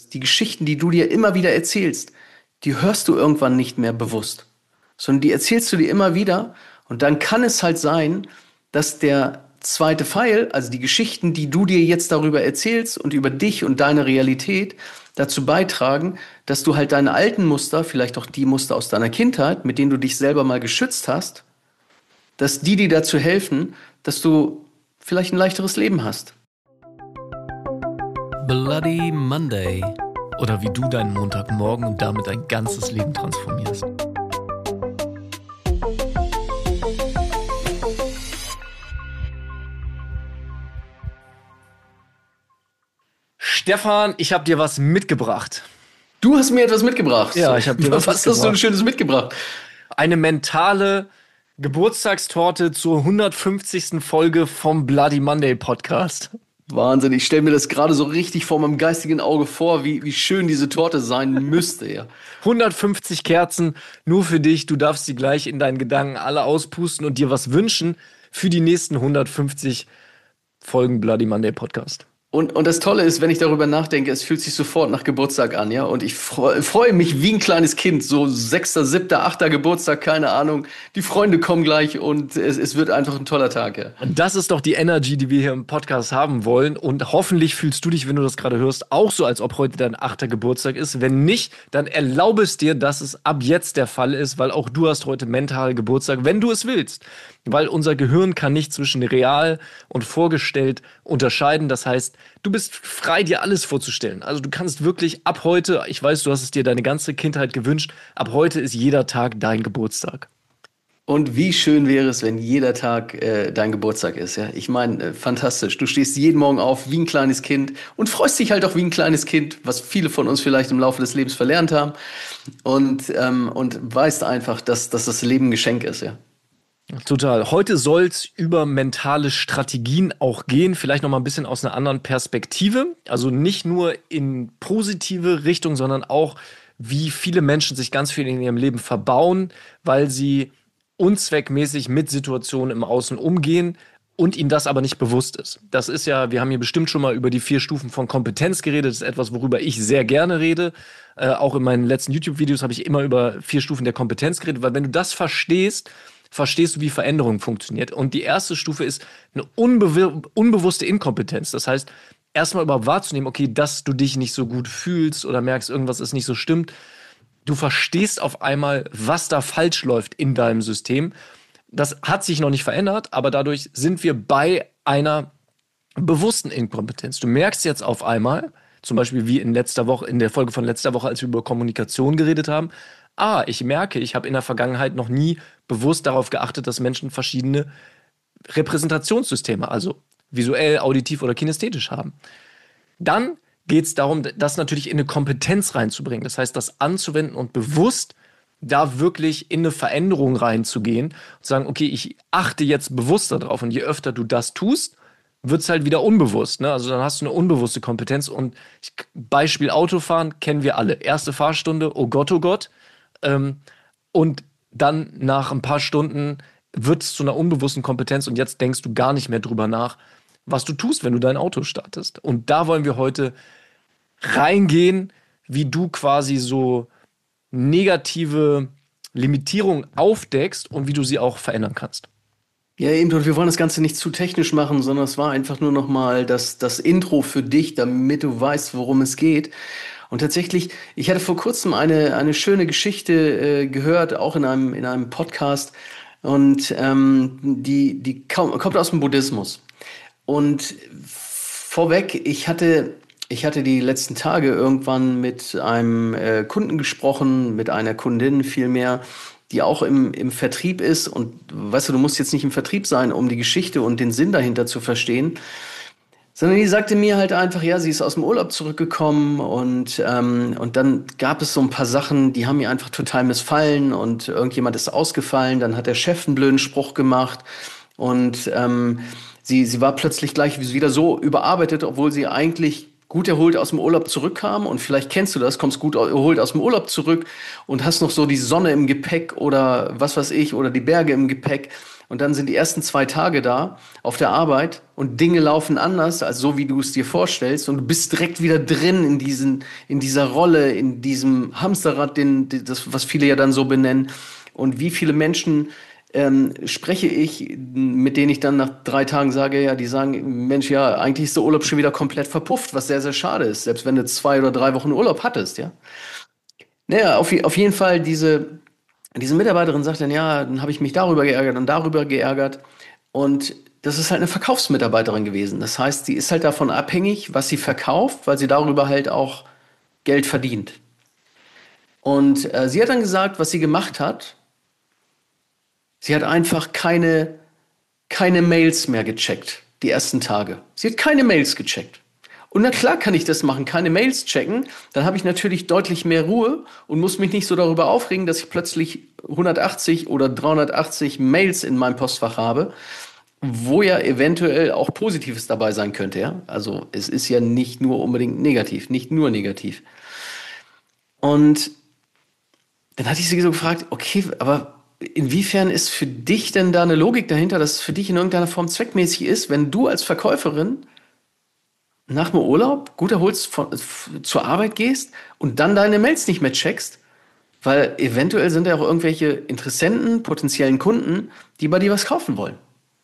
Die Geschichten, die du dir immer wieder erzählst, die hörst du irgendwann nicht mehr bewusst, sondern die erzählst du dir immer wieder. Und dann kann es halt sein, dass der zweite Pfeil, also die Geschichten, die du dir jetzt darüber erzählst und über dich und deine Realität, dazu beitragen, dass du halt deine alten Muster, vielleicht auch die Muster aus deiner Kindheit, mit denen du dich selber mal geschützt hast, dass die dir dazu helfen, dass du vielleicht ein leichteres Leben hast. Bloody Monday. Oder wie du deinen Montagmorgen und damit dein ganzes Leben transformierst. Stefan, ich habe dir was mitgebracht. Du hast mir etwas mitgebracht. Ja, ich habe dir was mitgebracht. Was hast du denn Schönes mitgebracht? Eine mentale Geburtstagstorte zur 150. Folge vom Bloody Monday Podcast. Wahnsinn, ich stelle mir das gerade so richtig vor meinem geistigen Auge vor, wie schön diese Torte sein müsste. Ja. 150 Kerzen nur für dich. Du darfst sie gleich in deinen Gedanken alle auspusten und dir was wünschen für die nächsten 150 Folgen Bloody Monday Podcast. Und das Tolle ist, wenn ich darüber nachdenke, es fühlt sich sofort nach Geburtstag an, ja. Und ich freue mich wie ein kleines Kind, so 6., 7., 8. Geburtstag, keine Ahnung. Die Freunde kommen gleich und es wird einfach ein toller Tag, ja. Und das ist doch die Energy, die wir hier im Podcast haben wollen. Und hoffentlich fühlst du dich, wenn du das gerade hörst, auch so, als ob heute dein 8. Geburtstag ist. Wenn nicht, dann erlaube es dir, dass es ab jetzt der Fall ist, weil auch du hast heute mental Geburtstag, wenn du es willst. Weil unser Gehirn kann nicht zwischen real und vorgestellt unterscheiden. Das heißt, du bist frei, dir alles vorzustellen. Also du kannst wirklich ab heute, ich weiß, du hast es dir deine ganze Kindheit gewünscht, ab heute ist jeder Tag dein Geburtstag. Und wie schön wäre es, wenn jeder Tag dein Geburtstag ist. Ja? Ich meine, fantastisch. Du stehst jeden Morgen auf wie ein kleines Kind und freust dich halt auch wie ein kleines Kind, was viele von uns vielleicht im Laufe des Lebens verlernt haben. Und weißt einfach, dass das Leben ein Geschenk ist, ja. Total. Heute soll es über mentale Strategien auch gehen, vielleicht noch mal ein bisschen aus einer anderen Perspektive. Also nicht nur in positive Richtung, sondern auch, wie viele Menschen sich ganz viel in ihrem Leben verbauen, weil sie unzweckmäßig mit Situationen im Außen umgehen und ihnen das aber nicht bewusst ist. Das ist ja, wir haben hier bestimmt schon mal über die 4 Stufen von Kompetenz geredet. Das ist etwas, worüber ich sehr gerne rede. Auch in meinen letzten YouTube-Videos habe ich immer über 4 Stufen der Kompetenz geredet, weil wenn du das verstehst du, wie Veränderung funktioniert. Und die erste Stufe ist eine unbewusste Inkompetenz. Das heißt, erstmal überhaupt wahrzunehmen, okay, dass du dich nicht so gut fühlst oder merkst, irgendwas ist nicht so stimmt. Du verstehst auf einmal, was da falsch läuft in deinem System. Das hat sich noch nicht verändert, aber dadurch sind wir bei einer bewussten Inkompetenz. Du merkst jetzt auf einmal, zum Beispiel wie in der Folge von letzter Woche, als wir über Kommunikation geredet haben, ich merke, ich habe in der Vergangenheit noch nie bewusst darauf geachtet, dass Menschen verschiedene Repräsentationssysteme, also visuell, auditiv oder kinästhetisch haben. Dann geht es darum, das natürlich in eine Kompetenz reinzubringen. Das heißt, das anzuwenden und bewusst da wirklich in eine Veränderung reinzugehen und sagen, okay, ich achte jetzt bewusst darauf. Und je öfter du das tust, wird es halt wieder unbewusst. Ne? Also dann hast du eine unbewusste Kompetenz. Und Beispiel Autofahren kennen wir alle. Erste Fahrstunde, oh Gott, oh Gott. Und dann nach ein paar Stunden wird es zu einer unbewussten Kompetenz und jetzt denkst du gar nicht mehr drüber nach, was du tust, wenn du dein Auto startest. Und da wollen wir heute reingehen, wie du quasi so negative Limitierungen aufdeckst und wie du sie auch verändern kannst. Ja, eben, und wir wollen das Ganze nicht zu technisch machen, sondern es war einfach nur nochmal das Intro für dich, damit du weißt, worum es geht. Und tatsächlich, ich hatte vor kurzem eine schöne Geschichte gehört, auch in einem Podcast. Und die kommt aus dem Buddhismus. Und vorweg, ich hatte die letzten Tage irgendwann mit einem Kunden gesprochen, mit einer Kundin vielmehr, die auch im Vertrieb ist. Und weißt du musst jetzt nicht im Vertrieb sein, um die Geschichte und den Sinn dahinter zu verstehen. Sondern die sagte mir halt einfach, ja, sie ist aus dem Urlaub zurückgekommen und dann gab es so ein paar Sachen, die haben mir einfach total missfallen und irgendjemand ist ausgefallen, dann hat der Chef einen blöden Spruch gemacht und sie war plötzlich gleich wieder so überarbeitet, obwohl sie eigentlich gut erholt aus dem Urlaub zurückkam und vielleicht kennst du das, kommst gut erholt aus dem Urlaub zurück und hast noch so die Sonne im Gepäck oder was weiß ich oder die Berge im Gepäck und dann sind die ersten 2 Tage da auf der Arbeit und Dinge laufen anders, als so, wie du es dir vorstellst und du bist direkt wieder drin in dieser Rolle, in diesem Hamsterrad, das, was viele ja dann so benennen. Und wie viele Menschen spreche ich, mit denen ich dann nach 3 Tagen sage, ja, die sagen, Mensch, ja, eigentlich ist der Urlaub schon wieder komplett verpufft, was sehr, sehr schade ist, selbst wenn du 2 oder 3 Wochen Urlaub hattest, ja. Naja, auf jeden Fall, diese Mitarbeiterin sagt dann, ja, dann habe ich mich darüber geärgert und darüber geärgert. Und das ist halt eine Verkaufsmitarbeiterin gewesen. Das heißt, die ist halt davon abhängig, was sie verkauft, weil sie darüber halt auch Geld verdient. Und sie hat dann gesagt, was sie gemacht hat, sie hat einfach keine Mails mehr gecheckt, die ersten Tage. Sie hat keine Mails gecheckt. Und na klar kann ich das machen, keine Mails checken. Dann habe ich natürlich deutlich mehr Ruhe und muss mich nicht so darüber aufregen, dass ich plötzlich 180 oder 380 Mails in meinem Postfach habe, wo ja eventuell auch Positives dabei sein könnte. Ja? Also es ist ja nicht nur unbedingt negativ, nicht nur negativ. Und dann hatte ich sie so gefragt, okay, aber inwiefern ist für dich denn da eine Logik dahinter, dass es für dich in irgendeiner Form zweckmäßig ist, wenn du als Verkäuferin nach dem Urlaub gut erholt zur Arbeit gehst und dann deine Mails nicht mehr checkst, weil eventuell sind ja auch irgendwelche Interessenten, potenziellen Kunden, die bei dir was kaufen wollen.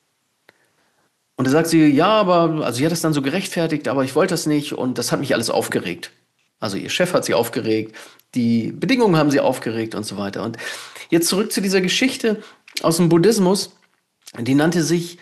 Und da sagt sie, ja, aber, also sie hat das dann so gerechtfertigt, aber ich wollte das nicht und das hat mich alles aufgeregt. Also ihr Chef hat sie aufgeregt, die Bedingungen haben sie aufgeregt und so weiter. Und jetzt zurück zu dieser Geschichte aus dem Buddhismus, die nannte sich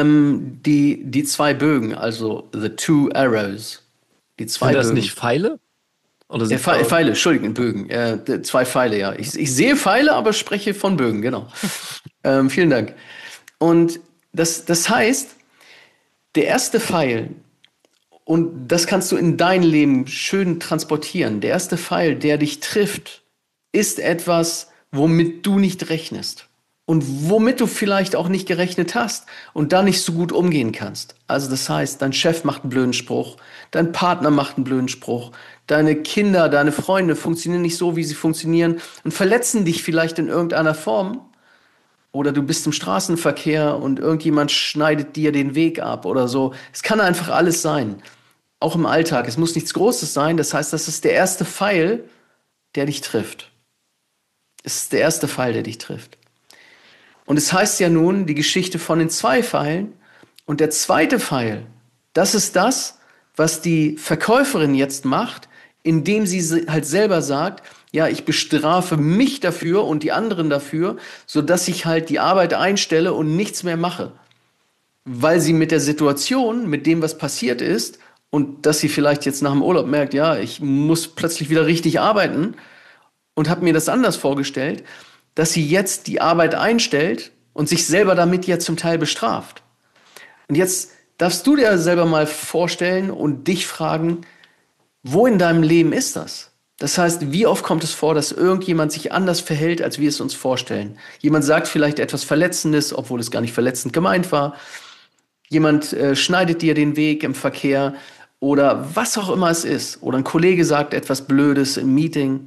die 2 Bögen, also the 2 arrows. Die 2 Sind das Bögen. nicht Pfeile? Oder sind Pfeile, Entschuldigung, Bögen. 2 Pfeile, ja. Ich sehe Pfeile, aber spreche von Bögen, genau. Vielen Dank. Und das heißt, der erste Pfeil, und das kannst du in dein Leben schön transportieren, der erste Pfeil, der dich trifft, ist etwas, womit du nicht rechnest. Und womit du vielleicht auch nicht gerechnet hast und da nicht so gut umgehen kannst. Also das heißt, dein Chef macht einen blöden Spruch, dein Partner macht einen blöden Spruch, deine Kinder, deine Freunde funktionieren nicht so, wie sie funktionieren und verletzen dich vielleicht in irgendeiner Form. Oder du bist im Straßenverkehr und irgendjemand schneidet dir den Weg ab oder so. Es kann einfach alles sein. Auch im Alltag. Es muss nichts Großes sein. Das heißt, das ist der erste Pfeil, der dich trifft. Es ist der erste Pfeil, der dich trifft. Und es heißt ja nun, die Geschichte von den 2 Pfeilen. Und der zweite Pfeil, das ist das, was die Verkäuferin jetzt macht, indem sie halt selber sagt, ja, ich bestrafe mich dafür und die anderen dafür, sodass ich halt die Arbeit einstelle und nichts mehr mache. Weil sie mit der Situation, mit dem, was passiert ist, und dass sie vielleicht jetzt nach dem Urlaub merkt, ja, ich muss plötzlich wieder richtig arbeiten und habe mir das anders vorgestellt, dass sie jetzt die Arbeit einstellt und sich selber damit ja zum Teil bestraft. Und jetzt darfst du dir selber mal vorstellen und dich fragen, wo in deinem Leben ist das? Das heißt, wie oft kommt es vor, dass irgendjemand sich anders verhält, als wir es uns vorstellen? Jemand sagt vielleicht etwas Verletzendes, obwohl es gar nicht verletzend gemeint war. Jemand schneidet dir den Weg im Verkehr oder was auch immer es ist. Oder ein Kollege sagt etwas Blödes im Meeting.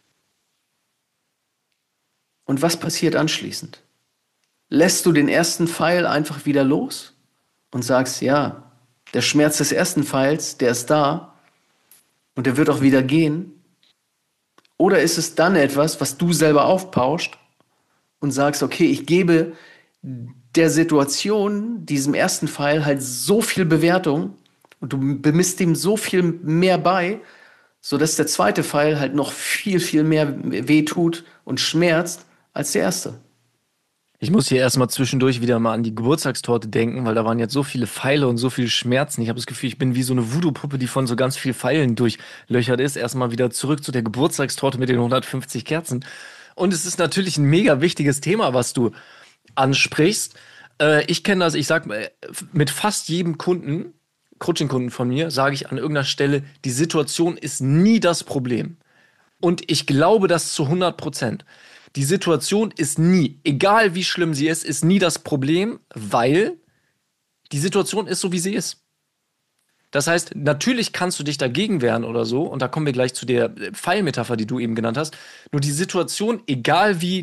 Und was passiert anschließend? Lässt du den ersten Pfeil einfach wieder los und sagst, ja, der Schmerz des ersten Pfeils, der ist da und der wird auch wieder gehen? Oder ist es dann etwas, was du selber aufbauscht und sagst, okay, ich gebe der Situation, diesem ersten Pfeil, halt so viel Bewertung und du bemisst ihm so viel mehr bei, sodass der zweite Pfeil halt noch viel, viel mehr wehtut und schmerzt als der erste. Ich muss hier erstmal zwischendurch wieder mal an die Geburtstagstorte denken, weil da waren jetzt so viele Pfeile und so viele Schmerzen. Ich habe das Gefühl, ich bin wie so eine Voodoo-Puppe, die von so ganz vielen Pfeilen durchlöchert ist. Erstmal wieder zurück zu der Geburtstagstorte mit den 150 Kerzen. Und es ist natürlich ein mega wichtiges Thema, was du ansprichst. Ich kenne das, ich sag mal, mit fast jedem Kunden, Coaching-Kunden von mir, sage ich an irgendeiner Stelle, die Situation ist nie das Problem. Und ich glaube das zu 100%. Die Situation ist nie, egal wie schlimm sie ist nie das Problem, weil die Situation ist so, wie sie ist. Das heißt, natürlich kannst du dich dagegen wehren oder so, und da kommen wir gleich zu der Pfeilmetapher, die du eben genannt hast. Nur die Situation, egal wie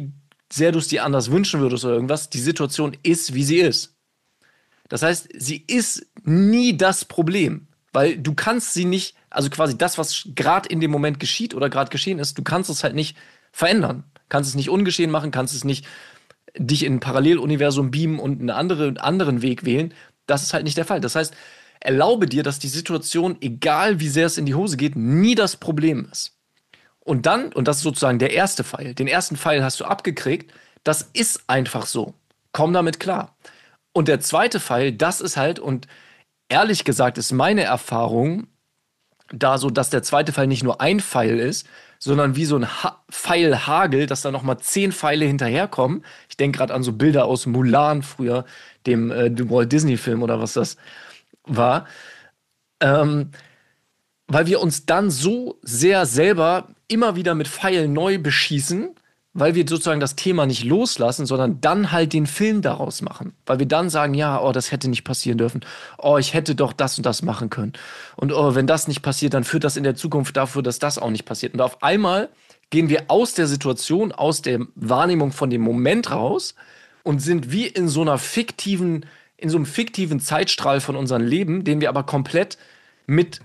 sehr du es dir anders wünschen würdest oder irgendwas, die Situation ist, wie sie ist. Das heißt, sie ist nie das Problem, weil du kannst sie nicht, also quasi das, was gerade in dem Moment geschieht oder gerade geschehen ist, du kannst es halt nicht verändern. Kannst es nicht ungeschehen machen, kannst es nicht dich in ein Paralleluniversum beamen und einen anderen Weg wählen. Das ist halt nicht der Fall. Das heißt, erlaube dir, dass die Situation, egal wie sehr es in die Hose geht, nie das Problem ist. Und dann, und das ist sozusagen der erste Pfeil, den ersten Pfeil hast du abgekriegt, das ist einfach so. Komm damit klar. Und der zweite Pfeil, das ist halt, und ehrlich gesagt ist meine Erfahrung da so, dass der zweite Pfeil nicht nur ein Pfeil ist, sondern wie so ein Pfeilhagel, dass da nochmal 10 Pfeile hinterherkommen. Ich denke gerade an so Bilder aus Mulan früher, dem Walt Disney-Film oder was das war. Weil wir uns dann so sehr selber immer wieder mit Pfeilen neu beschießen, weil wir sozusagen das Thema nicht loslassen, sondern dann halt den Film daraus machen. Weil wir dann sagen, ja, oh, das hätte nicht passieren dürfen. Oh, ich hätte doch das und das machen können. Und oh, wenn das nicht passiert, dann führt das in der Zukunft dafür, dass das auch nicht passiert. Und auf einmal gehen wir aus der Situation, aus der Wahrnehmung von dem Moment raus und sind wie in so einem fiktiven Zeitstrahl von unserem Leben, den wir aber komplett mit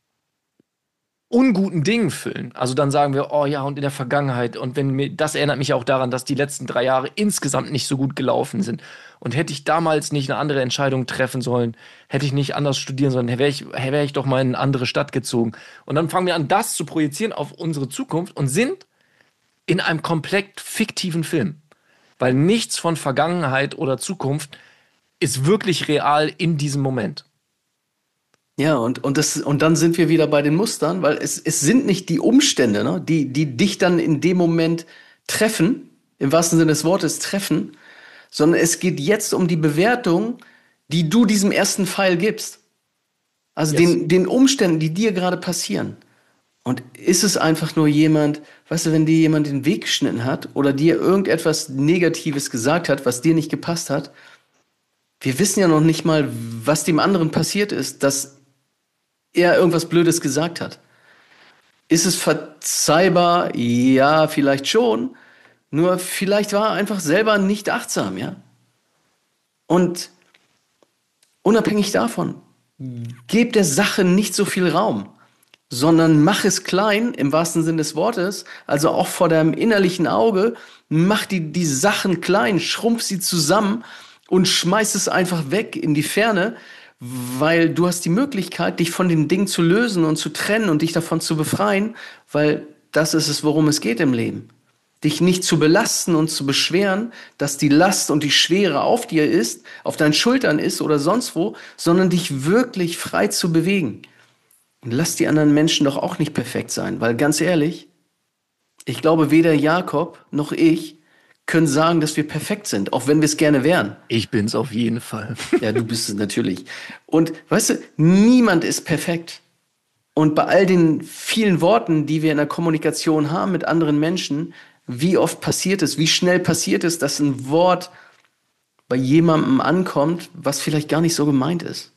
unguten Dingen füllen. Also dann sagen wir, oh ja, und in der Vergangenheit. Und das erinnert mich auch daran, dass die letzten 3 Jahre insgesamt nicht so gut gelaufen sind. Und hätte ich damals nicht eine andere Entscheidung treffen sollen, hätte ich nicht anders studieren sollen, wäre ich doch mal in eine andere Stadt gezogen. Und dann fangen wir an, das zu projizieren auf unsere Zukunft und sind in einem komplett fiktiven Film. Weil nichts von Vergangenheit oder Zukunft ist wirklich real in diesem Moment. Ja, und dann sind wir wieder bei den Mustern, weil es sind nicht die Umstände, ne, die dich dann in dem Moment treffen, im wahrsten Sinne des Wortes treffen, sondern es geht jetzt um die Bewertung, die du diesem ersten Pfeil gibst. Also Yes. den Umständen, die dir gerade passieren. Und ist es einfach nur jemand, weißt du, wenn dir jemand den Weg geschnitten hat oder dir irgendetwas Negatives gesagt hat, was dir nicht gepasst hat, wir wissen ja noch nicht mal, was dem anderen passiert ist, dass er irgendwas Blödes gesagt hat. Ist es verzeihbar? Ja, vielleicht schon. Nur vielleicht war er einfach selber nicht achtsam, ja? Und unabhängig davon, gib der Sache nicht so viel Raum, sondern mach es klein, im wahrsten Sinne des Wortes, also auch vor deinem innerlichen Auge, mach die Sachen klein, schrumpf sie zusammen und schmeiß es einfach weg in die Ferne, weil du hast die Möglichkeit, dich von den Dingen zu lösen und zu trennen und dich davon zu befreien, weil das ist es, worum es geht im Leben. Dich nicht zu belasten und zu beschweren, dass die Last und die Schwere auf dir ist, auf deinen Schultern ist oder sonst wo, sondern dich wirklich frei zu bewegen. Und lass die anderen Menschen doch auch nicht perfekt sein, weil ganz ehrlich, ich glaube, weder Jakob noch ich können sagen, dass wir perfekt sind, auch wenn wir es gerne wären. Ich bin's auf jeden Fall. Ja, du bist es natürlich. Und weißt du, niemand ist perfekt. Und bei all den vielen Worten, die wir in der Kommunikation haben mit anderen Menschen, wie oft passiert es, wie schnell passiert es, dass ein Wort bei jemandem ankommt, was vielleicht gar nicht so gemeint ist.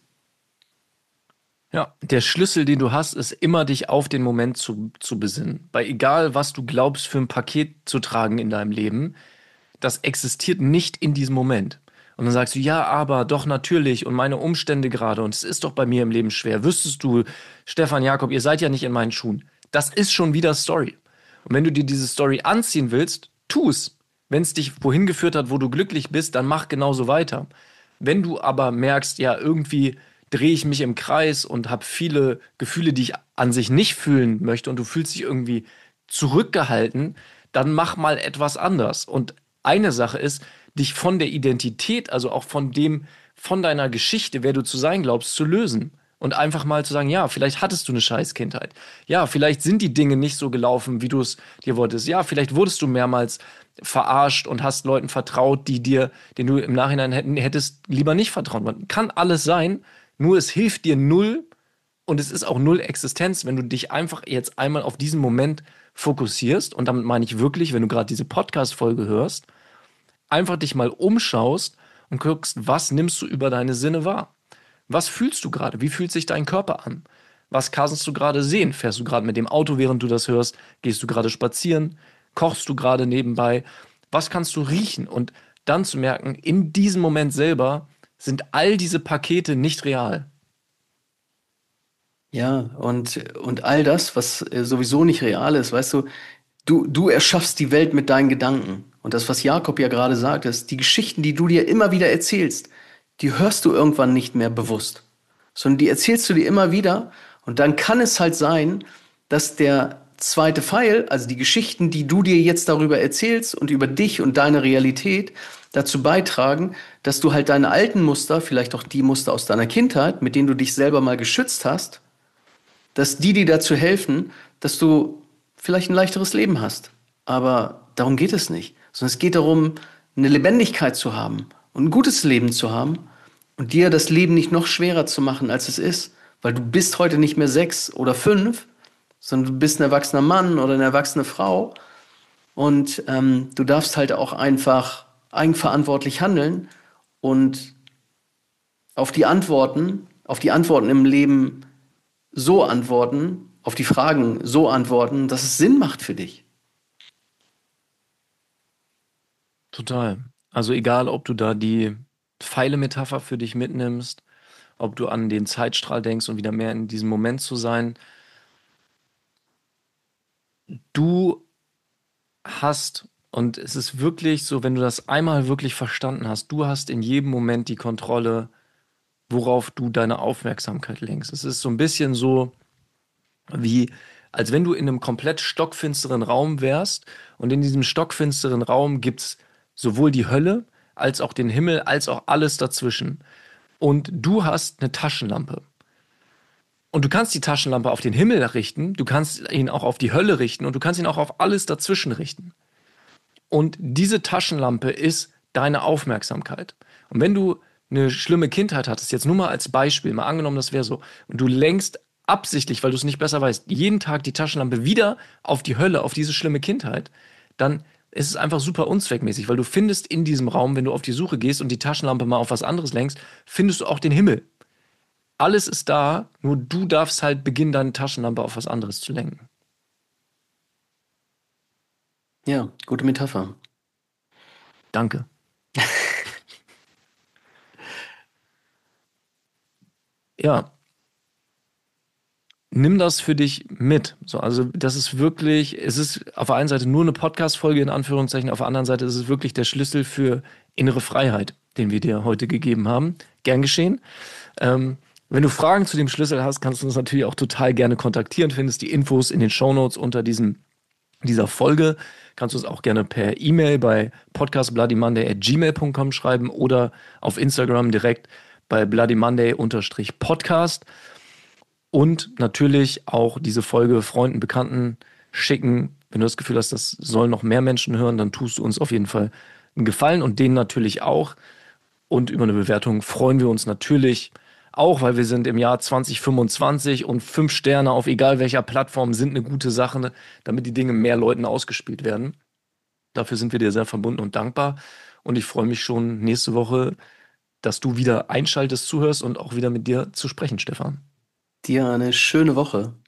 Ja, der Schlüssel, den du hast, ist immer dich auf den Moment zu besinnen. Bei egal, was du glaubst, für ein Paket zu tragen in deinem Leben, das existiert nicht in diesem Moment. Und dann sagst du, ja, aber doch natürlich und meine Umstände gerade und es ist doch bei mir im Leben schwer. Wüsstest du, Stefan, Jakob, ihr seid ja nicht in meinen Schuhen. Das ist schon wieder Story. Und wenn du dir diese Story anziehen willst, tu es. Wenn es dich wohin geführt hat, wo du glücklich bist, dann mach genauso weiter. Wenn du aber merkst, ja, irgendwie drehe ich mich im Kreis und habe viele Gefühle, die ich an sich nicht fühlen möchte und du fühlst dich irgendwie zurückgehalten, dann mach mal etwas anders. Und eine Sache ist, dich von der Identität, also auch von deiner Geschichte, wer du zu sein glaubst, zu lösen. Und einfach mal zu sagen, ja, vielleicht hattest du eine Scheißkindheit. Ja, vielleicht sind die Dinge nicht so gelaufen, wie du es dir wolltest. Ja, vielleicht wurdest du mehrmals verarscht und hast Leuten vertraut, denen du im Nachhinein hättest lieber nicht vertrauen wollen. Kann alles sein, nur es hilft dir null und es ist auch null Existenz, wenn du dich einfach jetzt einmal auf diesen Moment fokussierst. Und damit meine ich wirklich, wenn du gerade diese Podcast-Folge hörst, einfach dich mal umschaust und guckst, was nimmst du über deine Sinne wahr? Was fühlst du gerade? Wie fühlt sich dein Körper an? Was kannst du gerade sehen? Fährst du gerade mit dem Auto, während du das hörst? Gehst du gerade spazieren? Kochst du gerade nebenbei? Was kannst du riechen? Und dann zu merken, in diesem Moment selber sind all diese Pakete nicht real. Ja, und all das, was sowieso nicht real ist, weißt du, du erschaffst die Welt mit deinen Gedanken. Und das, was Jakob ja gerade sagt, ist, die Geschichten, die du dir immer wieder erzählst, die hörst du irgendwann nicht mehr bewusst, sondern die erzählst du dir immer wieder. Und dann kann es halt sein, dass der zweite Pfeil, also die Geschichten, die du dir jetzt darüber erzählst und über dich und deine Realität, dazu beitragen, dass du halt deine alten Muster, vielleicht auch die Muster aus deiner Kindheit, mit denen du dich selber mal geschützt hast, dass die dir dazu helfen, dass du vielleicht ein leichteres Leben hast. Aber darum geht es nicht, sondern es geht darum, eine Lebendigkeit zu haben und ein gutes Leben zu haben und dir das Leben nicht noch schwerer zu machen, als es ist, weil du bist heute nicht mehr 6 oder 5, sondern du bist ein erwachsener Mann oder eine erwachsene Frau und du darfst halt auch einfach eigenverantwortlich handeln und auf die Antworten im Leben so antworten, auf die Fragen so antworten, dass es Sinn macht für dich. Total. Also egal, ob du da die Pfeile-Metapher für dich mitnimmst, ob du an den Zeitstrahl denkst und wieder mehr in diesem Moment zu sein. Du hast, und es ist wirklich so, wenn du das einmal wirklich verstanden hast, du hast in jedem Moment die Kontrolle, worauf du deine Aufmerksamkeit lenkst. Es ist so ein bisschen so, wie als wenn du in einem komplett stockfinsteren Raum wärst und in diesem stockfinsteren Raum gibt es sowohl die Hölle als auch den Himmel, als auch alles dazwischen. Und du hast eine Taschenlampe. Und du kannst die Taschenlampe auf den Himmel richten, du kannst ihn auch auf die Hölle richten und du kannst ihn auch auf alles dazwischen richten. Und diese Taschenlampe ist deine Aufmerksamkeit. Und wenn du eine schlimme Kindheit hattest, jetzt nur mal als Beispiel, mal angenommen, das wäre so, und du lenkst absichtlich, weil du es nicht besser weißt, jeden Tag die Taschenlampe wieder auf die Hölle, auf diese schlimme Kindheit, dann ist es einfach super unzweckmäßig, weil du findest in diesem Raum, wenn du auf die Suche gehst und die Taschenlampe mal auf was anderes lenkst, findest du auch den Himmel. Alles ist da, nur du darfst halt beginnen, deine Taschenlampe auf was anderes zu lenken. Ja, gute Metapher. Danke. Ja, nimm das für dich mit. So, also das ist wirklich, es ist auf der einen Seite nur eine Podcast-Folge in Anführungszeichen, auf der anderen Seite ist es wirklich der Schlüssel für innere Freiheit, den wir dir heute gegeben haben. Gern geschehen. Wenn du Fragen zu dem Schlüssel hast, kannst du uns natürlich auch total gerne kontaktieren. Findest die Infos in den Shownotes unter dieser Folge. Kannst du es auch gerne per E-Mail bei podcastbloodymonday@gmail.com schreiben oder auf Instagram direkt bei bloodymonday_podcast. Und natürlich auch diese Folge Freunden, Bekannten schicken. Wenn du das Gefühl hast, das sollen noch mehr Menschen hören, dann tust du uns auf jeden Fall einen Gefallen und denen natürlich auch. Und über eine Bewertung freuen wir uns natürlich auch, weil wir sind im Jahr 2025 und 5 Sterne auf egal welcher Plattform sind eine gute Sache, damit die Dinge mehr Leuten ausgespielt werden. Dafür sind wir dir sehr verbunden und dankbar. Und ich freue mich schon nächste Woche, dass du wieder einschaltest, zuhörst und auch wieder mit dir zu sprechen, Stefan. Dir eine schöne Woche.